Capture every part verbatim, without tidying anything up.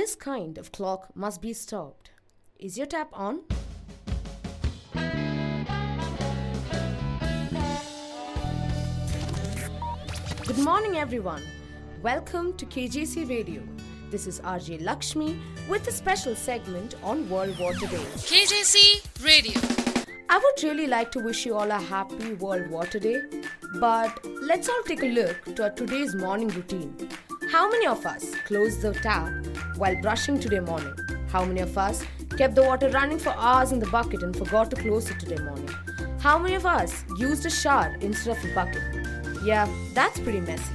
This kind of clock must be stopped. Is your tap on? Good morning, everyone. Welcome to K J C Radio. This is R J Lakshmi with a special segment on World Water Day. K J C Radio. I would really like to wish you all a happy World Water Day, but let's all take a look to our today's morning routine. How many of us closed the tap while brushing today morning? How many of us kept the water running for hours in the bucket and forgot to close it today morning? How many of us used a shower instead of a bucket? Yeah, that's pretty messy.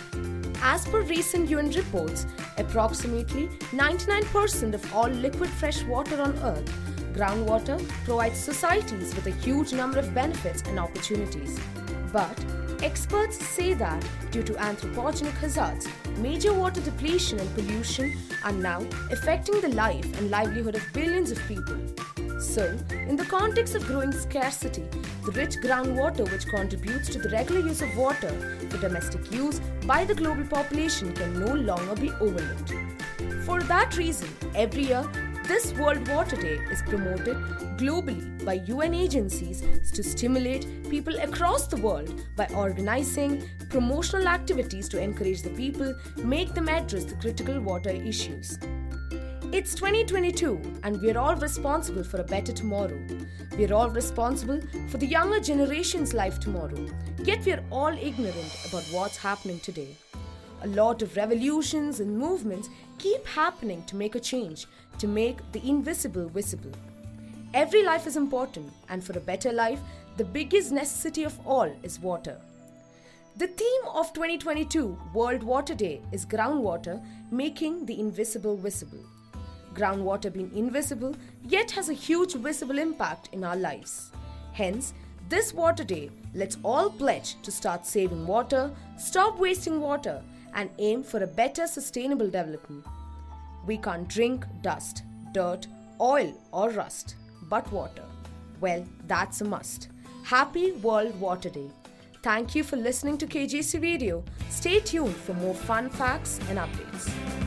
As per recent U N reports, approximately ninety-nine percent of all liquid fresh water on Earth, groundwater, provides societies with a huge number of benefits and opportunities. But experts say that due to anthropogenic hazards, major water depletion and pollution are now affecting the life and livelihood of billions of people. So, in the context of growing scarcity, the rich groundwater which contributes to the regular use of water for domestic use by the global population can no longer be overlooked. For that reason, every year, this World Water Day is promoted globally by U N agencies to stimulate people across the world by organizing promotional activities to encourage the people, make them address the critical water issues. It's twenty twenty-two and we're all responsible for a better tomorrow. We're all responsible for the younger generation's life tomorrow. Yet we're all ignorant about what's happening today. A lot of revolutions and movements keep happening to make a change, to make the invisible visible. Every life is important, and for a better life, the biggest necessity of all is water. The theme of twenty twenty-two World Water Day is groundwater, making the invisible visible. Groundwater being invisible, yet has a huge visible impact in our lives. Hence, this Water Day, let's all pledge to start saving water, stop wasting water, and aim for a better sustainable development. We can't drink dust, dirt, oil, or rust, but water. Well, that's a must. Happy World Water Day. Thank you for listening to K J C Radio. Stay tuned for more fun facts and updates.